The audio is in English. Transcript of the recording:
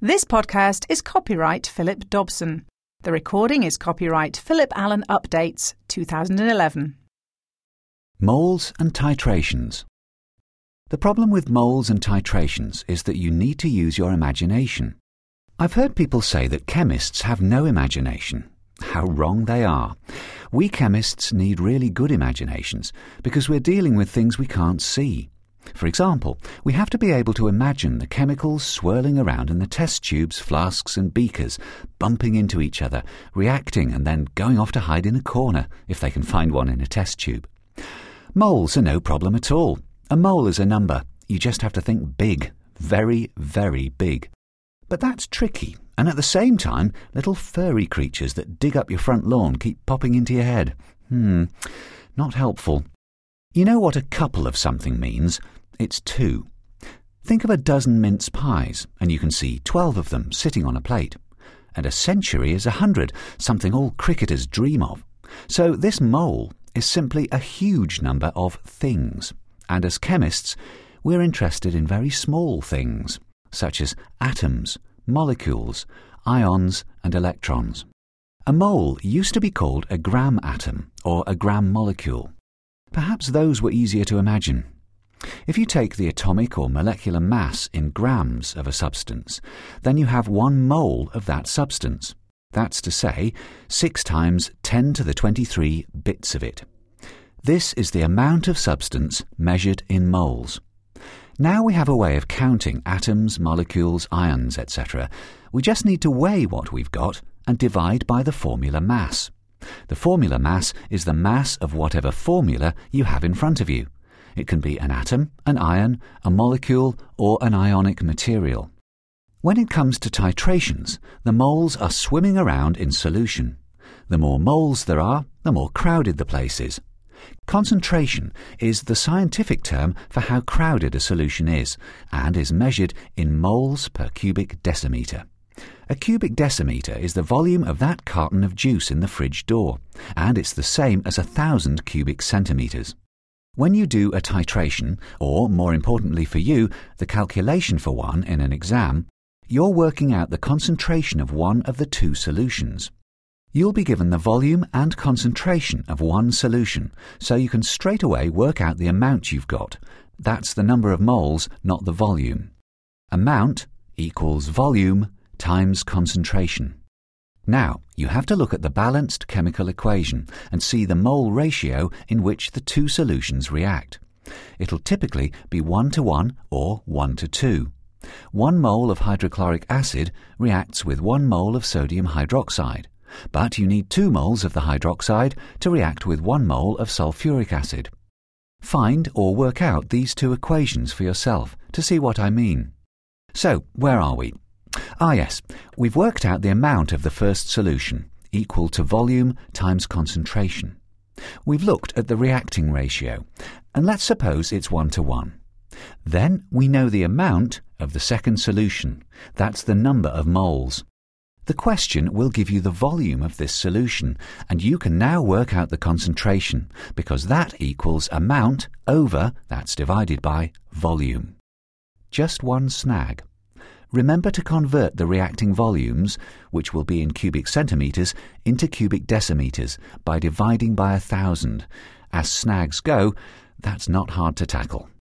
This podcast is copyright Philip Dobson. The recording is copyright Philip Allen Updates 2011. Moles and titrations. The problem with moles and titrations is that you need to use your imagination. I've heard people say that chemists have no imagination. How wrong they are. We chemists need really good imaginations because we're dealing with things we can't see. For example, we have to be able to imagine the chemicals swirling around in the test tubes, flasks and beakers, bumping into each other, reacting and then going off to hide in a corner, if they can find one in a test tube. Moles are no problem at all. A mole is a number. You just have to think big, very, very big. But that's tricky, and at the same time, little furry creatures that dig up your front lawn keep popping into your head. Not helpful. You know what a couple of something means? It's two. Think of a dozen mince pies, and you can see 12 of them sitting on a plate. And a century is 100, something all cricketers dream of. So this mole is simply a huge number of things. And as chemists, we're interested in very small things, such as atoms, molecules, ions and electrons. A mole used to be called a gram atom or a gram molecule. Perhaps those were easier to imagine. If you take the atomic or molecular mass in grams of a substance, then you have 1 mole of that substance. That's to say, 6 times 10 to the 23 bits of it. This is the amount of substance measured in moles. Now we have a way of counting atoms, molecules, ions, etc. We just need to weigh what we've got and divide by the formula mass. The formula mass is the mass of whatever formula you have in front of you. It can be an atom, an ion, a molecule, or an ionic material. When it comes to titrations, the moles are swimming around in solution. The more moles there are, the more crowded the place is. Concentration is the scientific term for how crowded a solution is, and is measured in moles per cubic decimeter. A cubic decimeter is the volume of that carton of juice in the fridge door, and it's the same as 1,000 cubic centimeters. When you do a titration, or more importantly for you, the calculation for one in an exam, you're working out the concentration of one of the two solutions. You'll be given the volume and concentration of one solution, so you can straight away work out the amount you've got. That's the number of moles, not the volume. Amount equals volume times concentration. Now, you have to look at the balanced chemical equation and see the mole ratio in which the two solutions react. It'll typically be 1:1 or 1:2. 1 mole of hydrochloric acid reacts with 1 mole of sodium hydroxide, but you need 2 moles of the hydroxide to react with 1 mole of sulfuric acid. Find or work out these two equations for yourself to see what I mean. So, where are we? Yes, we've worked out the amount of the first solution, equal to volume times concentration. We've looked at the reacting ratio, and let's suppose it's 1:1. Then we know the amount of the second solution. That's the number of moles. The question will give you the volume of this solution, and you can now work out the concentration, because that equals amount over, that's divided by, volume. Just one snag. Remember to convert the reacting volumes, which will be in cubic centimetres, into cubic decimeters by dividing by 1,000. As snags go, that's not hard to tackle.